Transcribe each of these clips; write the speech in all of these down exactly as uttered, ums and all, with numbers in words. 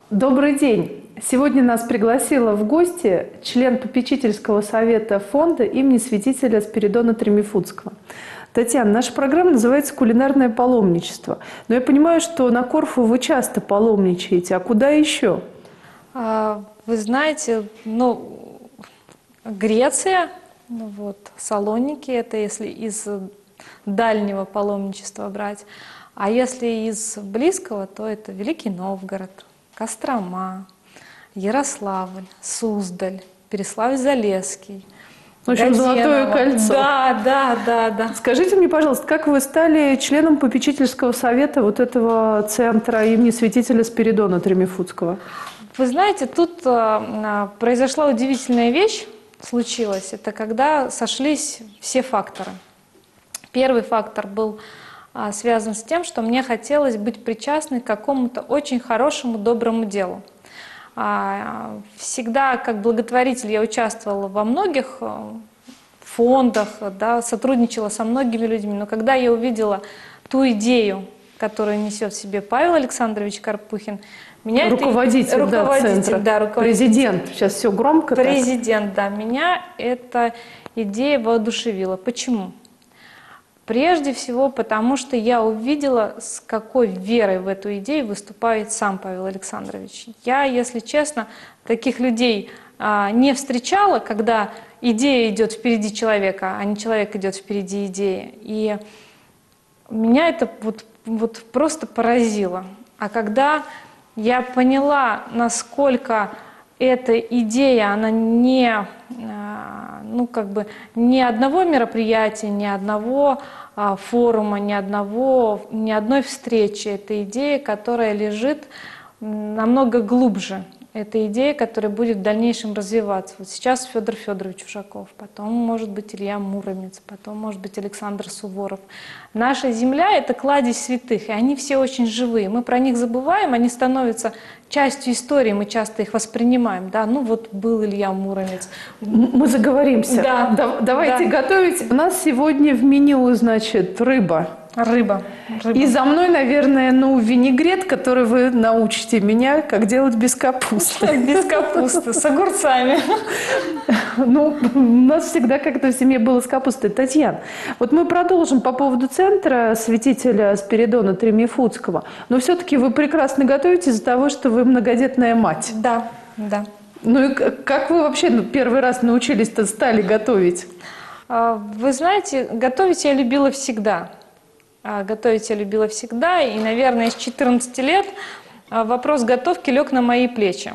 Добрый день! Сегодня нас пригласила в гости член попечительского совета фонда имени святителя Спиридона Тремифунтского. Татьяна, наша программа называется «Кулинарное паломничество». Но я понимаю, что на Корфу вы часто паломничаете. А куда еще? Вы знаете, ну, Греция, ну, вот, Салоники, это если из дальнего паломничества брать. А если из близкого, то это Великий Новгород, Кострома, Ярославль, Суздаль, Переславль-Залесский. В общем, Золотое кольцо. Да, да, да, да. Скажите мне, пожалуйста, как вы стали членом попечительского совета вот этого центра имени святителя Спиридона Тремифунтского? Вы знаете, тут а, произошла удивительная вещь, случилась. Это когда сошлись все факторы. Первый фактор был а, связан с тем, что мне хотелось быть причастной к какому-то очень хорошему, доброму делу. А, всегда как благотворитель я участвовала во многих фондах, да, сотрудничала со многими людьми, но когда я увидела ту идею, которую несет в себе Павел Александрович Карпухин, меня руководитель, это, да, руководитель, центра. Да, руководитель. Президент, сейчас все громко. Президент, так. Да, меня эта идея воодушевила. Почему? Прежде всего, потому что я увидела, с какой верой в эту идею выступает сам Павел Александрович. Я, если честно, таких людей а, не встречала, когда идея идет впереди человека, а не человек идет впереди идеи. И меня это вот, вот просто поразило. А когда я поняла, насколько эта идея, она не, ну, как бы, ни одного мероприятия, ни одного а, форума, ни, одного, ни одной встречи. Это идея, которая лежит намного глубже. Это идея, которая будет в дальнейшем развиваться. Вот сейчас Федор Федорович Ушаков, потом, может быть, Илья Муромец, потом, может быть, Александр Суворов. Наша земля – это кладезь святых, и они все очень живые. Мы про них забываем, они становятся частью истории, мы часто их воспринимаем. Да? Ну вот был Илья Муромец. Мы заговоримся. Да. Да, давайте Да. готовить. У нас сегодня в меню, значит, рыба. Рыба. Рыба. И за мной, наверное, ну, винегрет, который вы научите меня, как делать без капусты. Без капусты, с огурцами. Ну, у нас всегда как-то в семье было с капустой. Татьяна, вот мы продолжим по поводу центра святителя Спиридона Тремифунтского. Но все-таки вы прекрасно готовите из-за того, что вы многодетная мать. Да, да. Ну и как вы вообще ну, первый раз научились-то, стали готовить? Вы знаете, готовить я любила всегда. Готовить я любила всегда, и, наверное, с четырнадцати лет вопрос готовки лег на мои плечи.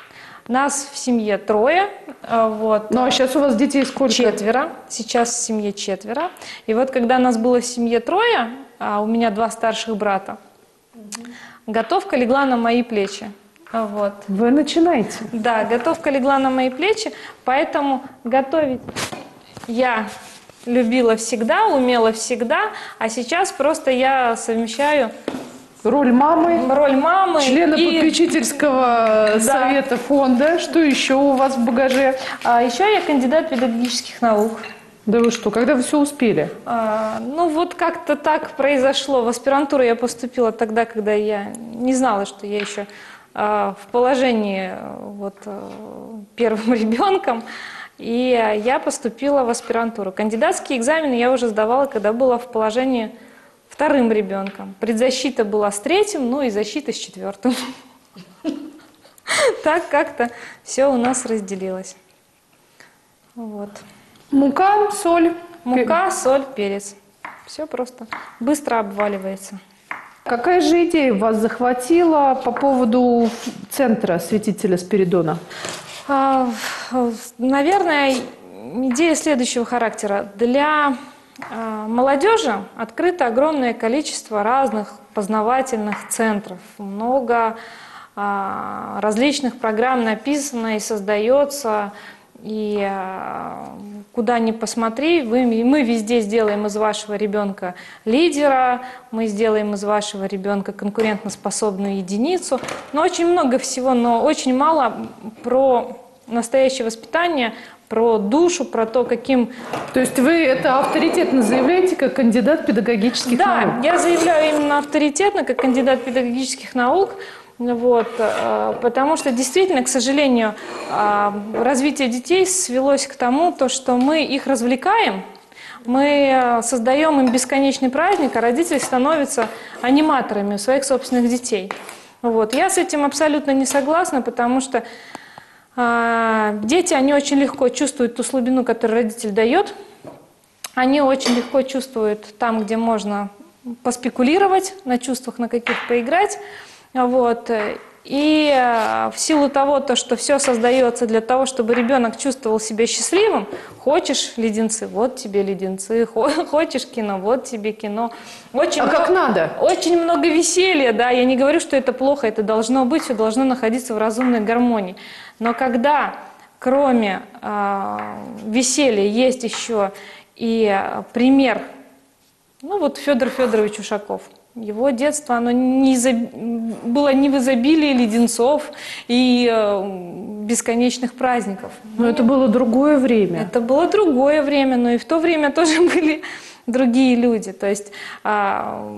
Нас в семье трое. Вот. Ну, а сейчас у вас детей сколько? Четверо. Сейчас в семье четверо. И вот когда нас было в семье трое, а у меня два старших брата, угу. готовка легла на мои плечи. Вот. Вы начинаете. Да, готовка легла на мои плечи, поэтому готовить я любила всегда, умела всегда, а сейчас просто я совмещаю роль мамы, роль мамы члена и... попечительского да. совета фонда. Что еще у вас в багаже? А еще я кандидат педагогических наук. Да вы что, когда вы все успели? А, ну вот как-то так произошло. В аспирантуру я поступила тогда, когда я не знала, что я еще а, в положении вот, первым ребенком. И я поступила в аспирантуру. Кандидатские экзамены я уже сдавала, когда была в положении вторым ребенком. Предзащита была с третьим, ну и защита с четвертым. Так как-то все у нас разделилось. Вот. Мука, соль. Мука, соль, перец. Все просто быстро обваливается. Какая же идея вас захватила по поводу центра святителя Спиридона? Наверное, идея следующего характера. Для молодежи открыто огромное количество разных познавательных центров. Много различных программ написано и создается. И куда ни посмотри, вы, мы везде сделаем из вашего ребенка лидера, мы сделаем из вашего ребенка конкурентоспособную единицу. Но очень много всего, но очень мало про настоящее воспитание, про душу, про то, каким... То есть вы это авторитетно заявляете как кандидат педагогических да, наук? Да, я заявляю именно авторитетно как кандидат педагогических наук. Вот, потому что действительно, к сожалению, развитие детей свелось к тому, то, что мы их развлекаем, мы создаем им бесконечный праздник, а родители становятся аниматорами у своих собственных детей. Вот. Я с этим абсолютно не согласна, потому что э, дети, они очень легко чувствуют ту слабину, которую родитель дает. Они очень легко чувствуют там, где можно поспекулировать, на чувствах на каких поиграть. Вот. И в силу того, то, что все создается для того, чтобы ребенок чувствовал себя счастливым, хочешь леденцы, вот тебе леденцы, хочешь кино, вот тебе кино. Очень а много, как надо? Очень много веселья, да, я не говорю, что это плохо, это должно быть, все должно находиться в разумной гармонии. Но когда кроме э, веселья есть еще и пример, ну вот Федор Федорович Ушаков. Его детство, оно не изоб... было не в изобилии леденцов и э, бесконечных праздников. Но это было другое время. Это было другое время, но и в то время тоже были другие люди. То есть э,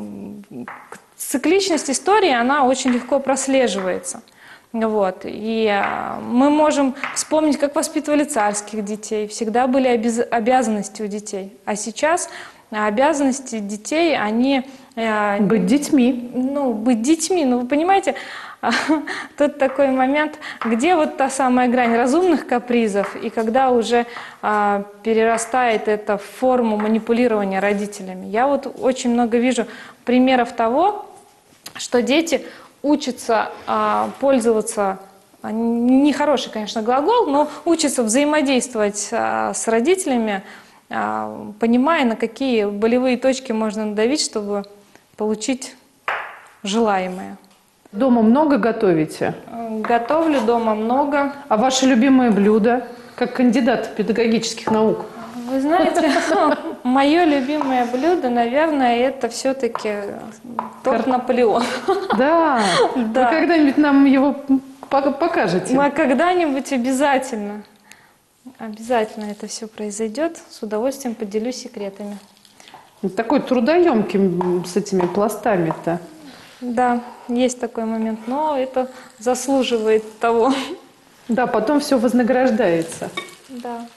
цикличность истории, она очень легко прослеживается. Вот. И э, мы можем вспомнить, как воспитывали царских детей. Всегда были обяз... обязанности у детей. А сейчас обязанности детей, они... Быть детьми. Ну, быть детьми. Ну, вы понимаете, тут такой момент, где вот та самая грань разумных капризов, и когда уже а, перерастает это в форму манипулирования родителями. Я вот очень много вижу примеров того, что дети учатся а, пользоваться, нехороший, конечно, глагол, но учатся взаимодействовать а, с родителями, а, понимая, на какие болевые точки можно надавить, чтобы получить желаемое. Дома много готовите? Готовлю дома много. А ваши любимые блюда, как кандидат педагогических наук? Вы знаете, мое любимое блюдо, наверное, это все-таки торт Наполеон. Да? Вы когда-нибудь нам его покажете? Мы когда-нибудь обязательно. Обязательно это все произойдет. С удовольствием поделюсь секретами. Такой трудоемкий с этими пластами-то. Да, есть такой момент, но это заслуживает того. Да, потом все вознаграждается. Да.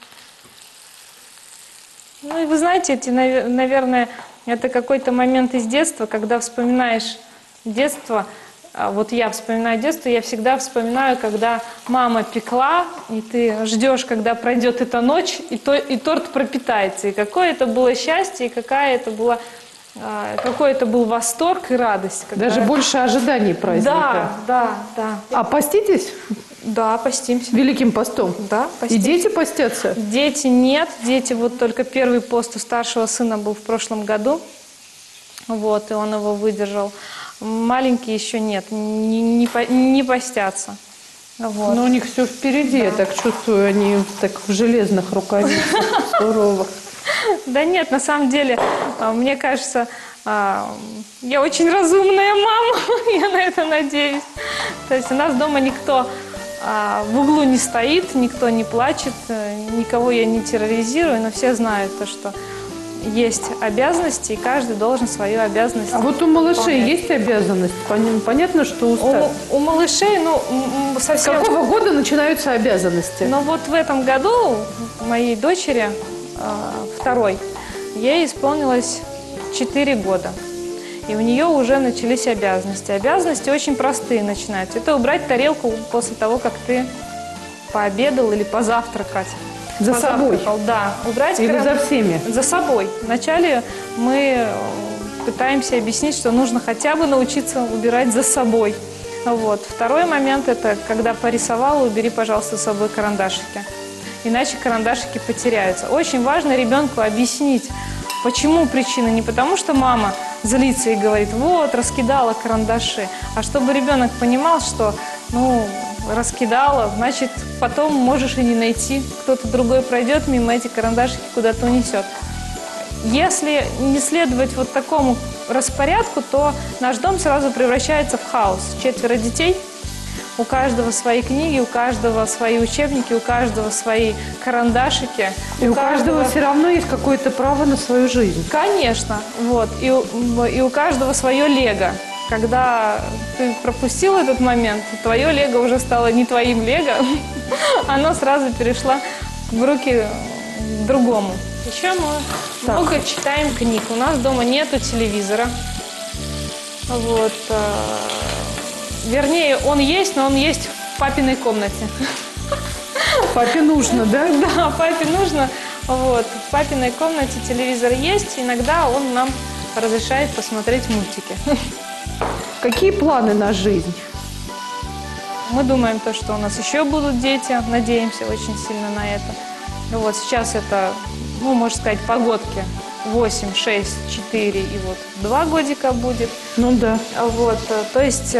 Ну и вы знаете, эти, наверное, это какой-то момент из детства, когда вспоминаешь детство. Вот я вспоминаю детство, я всегда вспоминаю, когда мама пекла, и ты ждешь, когда пройдет эта ночь, и, то, и торт пропитается. И какое это было счастье, и какая это была, какой это был восторг и радость. Когда... Даже больше ожиданий праздника. Да, да, да. А поститесь? Да, постимся. Великим постом? Да, постимся. И дети постятся? Дети нет. Дети, вот только первый пост у старшего сына был в прошлом году. Вот, и он его выдержал. Маленькие еще нет, не, не, не постятся. Вот. Но у них все впереди, да. Я так чувствую, они так в железных рукавицах, суровых. Да нет, на самом деле, мне кажется, я очень разумная мама, я на это надеюсь. То есть у нас дома никто в углу не стоит, никто не плачет, никого я не терроризирую, но все знают то, что есть обязанности, и каждый должен свою обязанность А вот у малышей выполнять. Есть обязанность? Понятно, что у старших. У, у малышей, ну, совсем... С какого года начинаются обязанности? Ну, вот в этом году моей дочери, второй, ей исполнилось четыре года. И у нее уже начались обязанности. Обязанности очень простые начинаются. Это убрать тарелку после того, как ты пообедал или позавтракать. За собой? Да. Убрать Или кран... за всеми? За собой. Вначале мы пытаемся объяснить, что нужно хотя бы научиться убирать за собой. Вот. Второй момент – это когда порисовала, убери, пожалуйста, за собой карандашики. Иначе карандашики потеряются. Очень важно ребенку объяснить, почему причина. Не потому, что мама злится и говорит, вот, раскидала карандаши, а чтобы ребенок понимал, что, ну, раскидала, значит, потом можешь и не найти. Кто-то другой пройдет мимо, эти карандашики куда-то унесет. Если не следовать вот такому распорядку, то наш дом сразу превращается в хаос. Четверо детей, у каждого свои книги, у каждого свои учебники, у каждого свои карандашики. И у, у каждого... каждого все равно есть какое-то право на свою жизнь. Конечно. Вот. И, у, и у каждого свое лего. когда ты пропустил этот момент, твое лего уже стало не твоим лего, оно сразу перешло в руки другому. Еще мы так. много читаем книг. У нас дома нету телевизора. Вот. Вернее, он есть, но он есть в папиной комнате. Папе нужно, да? Да, папе нужно. Вот. В папиной комнате телевизор есть. Иногда он нам разрешает посмотреть мультики. Какие планы на жизнь? Мы думаем, то, что у нас еще будут дети. Надеемся очень сильно на это. Вот сейчас это, ну, можно сказать, погодки. восемь, шесть, четыре и вот два годика будет. Ну да. Вот, то есть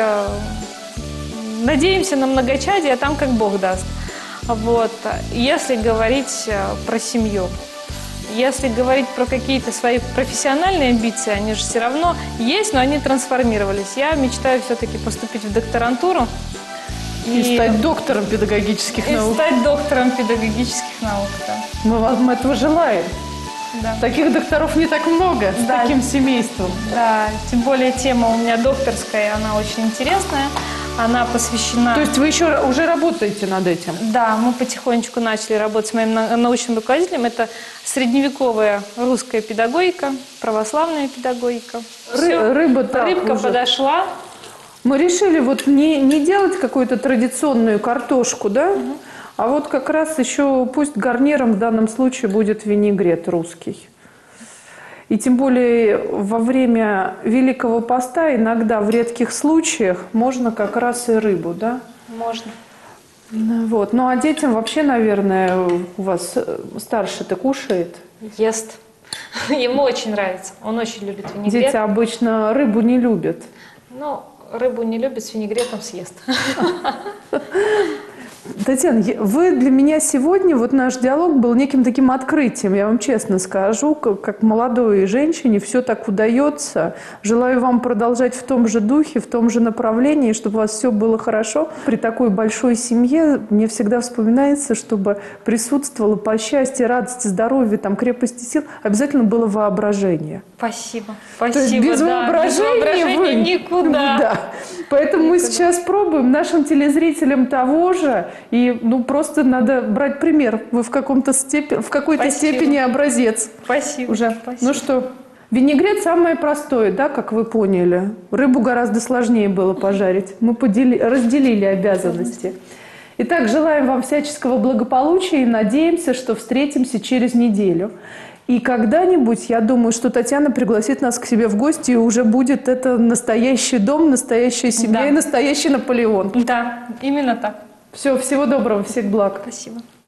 надеемся на многочадие, а там как Бог даст. Вот. Если говорить про семью, если говорить про какие-то свои профессиональные амбиции, они же все равно есть, но они трансформировались. Я мечтаю все-таки поступить в докторантуру. И, и стать доктором педагогических и наук. И стать доктором педагогических наук, да. Мы вам этого желаем. Да. Таких докторов не так много, с да. таким семейством. Да, тем более тема у меня докторская, она очень интересная. Она посвящена... То есть вы еще уже работаете над этим? Да, мы потихонечку начали работать с моим научным руководителем. Это средневековая русская педагогика, православная педагогика. Ры рыба так Рыбка уже. подошла. Мы решили вот не, не делать какую-то традиционную картошку, да? Угу. А вот как раз еще пусть гарниром в данном случае будет винегрет русский. И тем более во время Великого Поста иногда в редких случаях можно как раз и рыбу, да? Можно. Вот. Ну а детям вообще, наверное, у вас старший-то кушает? Ест. Ему очень нравится. Он очень любит винегрет. Дети обычно рыбу не любят. Ну, рыбу не любит, с винегретом съест. Татьяна, вы для меня сегодня, вот наш диалог был неким таким открытием, я вам честно скажу, как, как молодой женщине все так удается. Желаю вам продолжать в том же духе, в том же направлении, чтобы у вас все было хорошо. При такой большой семье мне всегда вспоминается, чтобы присутствовало по счастью, радости, здоровью, там, крепости сил, обязательно было воображение. Спасибо. Спасибо. То есть без, да, воображения, без воображения вы... никуда. Да. Поэтому никуда. Мы сейчас пробуем нашим телезрителям того же. И ну, просто надо брать пример. Вы в, каком-то степени, в какой-то степени образец. Спасибо. Уже. Спасибо. Ну что, винегрет самое простое, да, как вы поняли. Рыбу гораздо сложнее было пожарить. Мы подели... разделили обязанности. Итак, желаем вам всяческого благополучия и надеемся, что встретимся через неделю. И когда-нибудь, я думаю, что Татьяна пригласит нас к себе в гости, и уже будет это настоящий дом, настоящая семья, да, и настоящий Наполеон. Да, именно так. Все, всего доброго, всех благ. Спасибо.